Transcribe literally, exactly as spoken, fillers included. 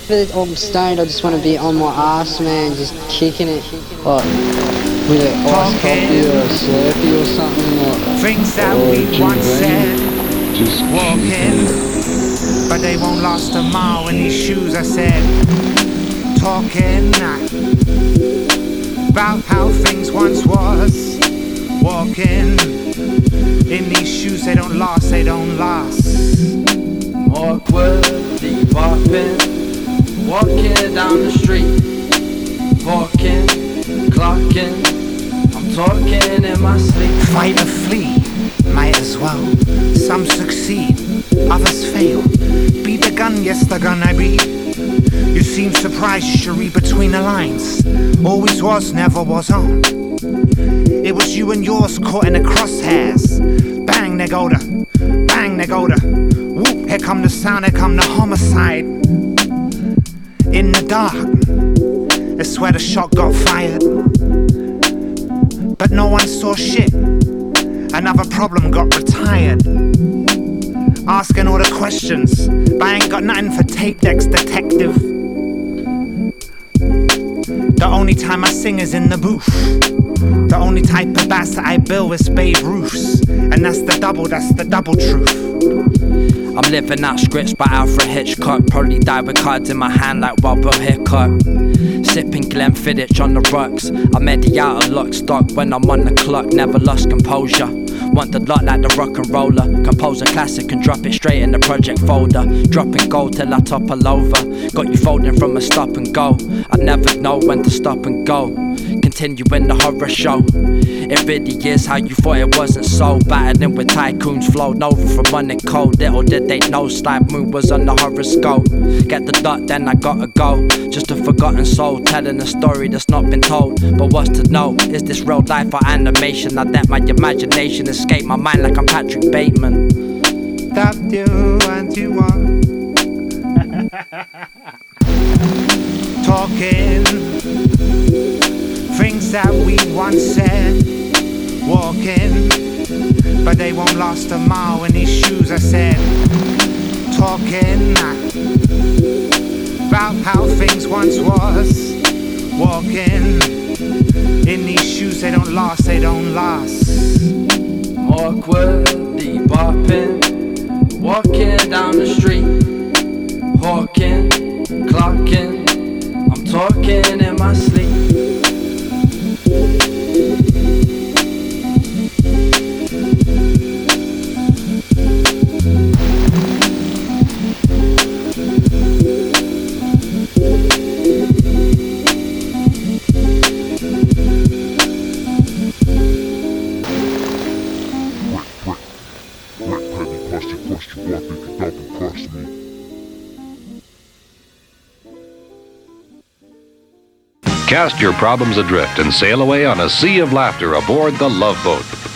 I'm stoned, I just want to be on my ass, man, just kicking it, like, with an iced coffee or a Slurpee or something, like, things that or we gin once bean. said, Just walking, but they won't last a mile in these shoes. I said, talking about how things once was, walking in these shoes. They don't last, they don't last. Awkward, deep popping, walking down the street, walking, clocking, I'm talking in my sleep. Fight or flee, might as well. Some succeed, others fail. Be the gun, yes the gun I be. You seem surprised, Cherie, between the lines. Always was, never was on. It was you and yours caught in the crosshairs. Bang, there go the, bang, there go the. Whoop, here come the sound, here come the homicide. In the dark, it's where the shot got fired. But no one saw shit. Another problem got retired. Asking all the questions, but I ain't got nothing for tape decks, detective. The only time I sing is in the booth. The only type of bass that I bill is Babe Ruth's. And that's the double, that's the double truth. I'm living out scripts by Alfred Hitchcock. Probably die with cards in my hand like Robert Hickok. Sipping Glenfiddich on the rocks. I made the out of lock stock when I'm on the clock. Never lost composure. Want the lot like the rock and roller. Compose a classic and drop it straight in the project folder. Dropping gold till I topple over. Got you folding from a stop and go. I never know when to stop and go. Continuing the horror show. It really is how you thought it wasn't so. Battling with tycoons, flowed over from running cold. Little did they know Slibe Moon was on the horoscope. Get the dot, then I gotta go. Just a forgotten soul, telling a story that's not been told. But what's to know? Is this real life or animation? I let my imagination escape my mind like I'm Patrick Bateman. Stopped you and you want. Talking things that we once said, walking, but they won't last a mile in these shoes. I said, talking about how things once was, walking in these shoes. They don't last, they don't last. Awkward, deep popping, walking down the street, hawking, clocking, I'm talking in my sleep. Cast your problems adrift and sail away on a sea of laughter aboard the Love Boat.